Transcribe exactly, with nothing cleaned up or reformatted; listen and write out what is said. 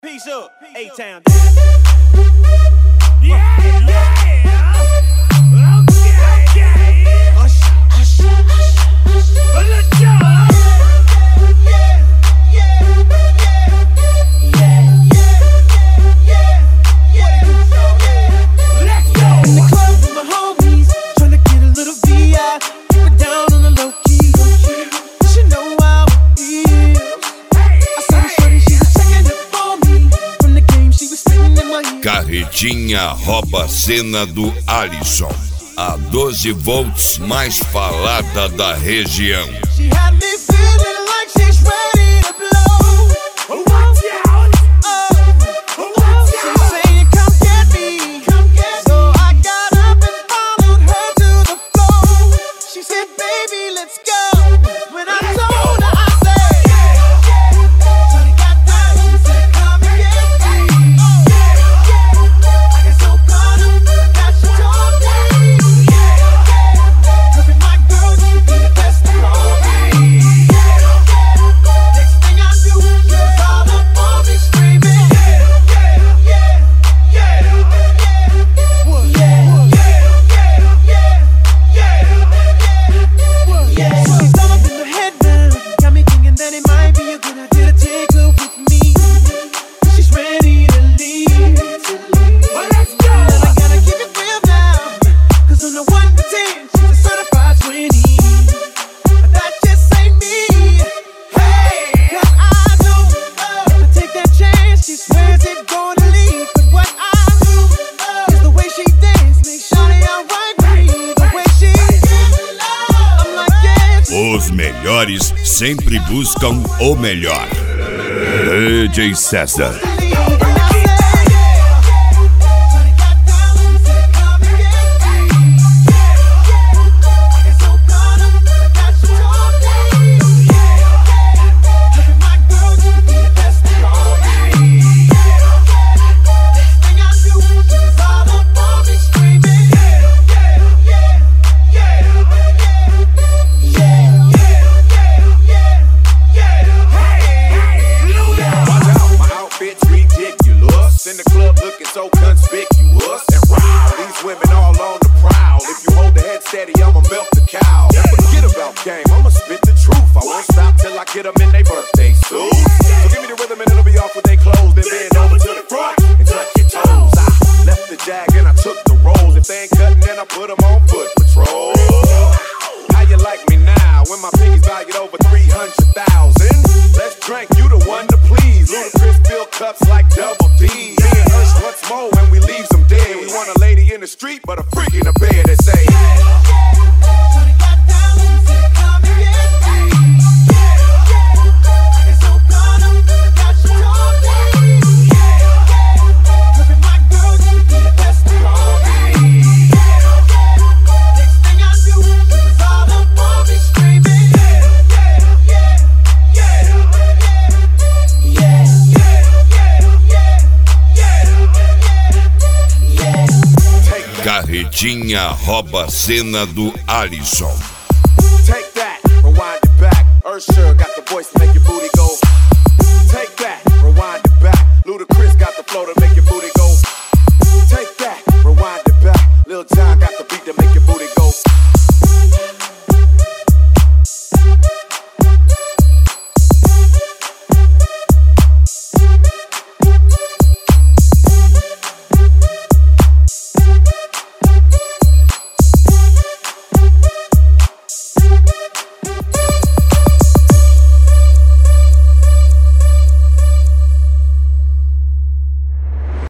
Peace up, A-Town. Yeah, yeah. Okay, yeah. Hush, hush, hush, hush. Let's go. Yeah, yeah, yeah, yeah, yeah. Let's go. In the club with my homies, tryna get a little V I, keep it down on the low key. She know how it is. I saw the shorty, she was checking up for me. From the game, she was spitting in my ear. Carretinha rouba a cena do Alisson, a doze volts mais falada da região. She had me feeling like she's ready to blow. Watch out. Oh, she's saying, come get me, come get me. So I got up and followed her to the floor. She said, baby, let's go. When I told her, I said, shorty got down, she said, come and get me. I got so caught up that she told me, loving my girl, you be the best of all me. Next thing I knew, she was all up on me screaming, yeah, yeah, yeah, yeah, yeah, yeah. She's all up in her head now, got me thinking that it might be a good idea to take her with me. She's ready to leave. Well, let's go. And I gotta keep it real now, cause on the one to ten, she's a certified twenty. But that just ain't me. Hey, cause I know if I take that chance, she swears it's gonna leave. But what I do is the way she dance, make sure they alright with me. The way she I'm like, yeah. Os melhores sempre buscam o melhor. D J César. In the club looking so conspicuous and wow, these women all on the prowl. If you hold the head steady, I'ma milk the cow. Forget about game, I'ma spit the truth. I won't stop till I get them in their birthday suits. So give me the rhythm and it'll be off with they clothes. Then bend over to the front and touch your toes. I left the jag and I took the rolls. If they ain't cutting, then I put them on foot patrol. How you like me now when my piggy's valued over three hundred thousand? Let's drink, you the one to please. Ludacris fill cups like double D. Me and Ursh once more when we leave them dead. We want a lady in the street, but a freak in the bed that say, Shorty got down, she said, come and get me. I got so caught up that she told me, loving my girl, you be the best of all me. Next thing I knew, she was all up on me screaming, yeah, yeah, yeah, yeah, yeah, yeah, yeah. Carretinha rouba a cena do Alisson. take that, rewind it back. Ursher got the voice to make you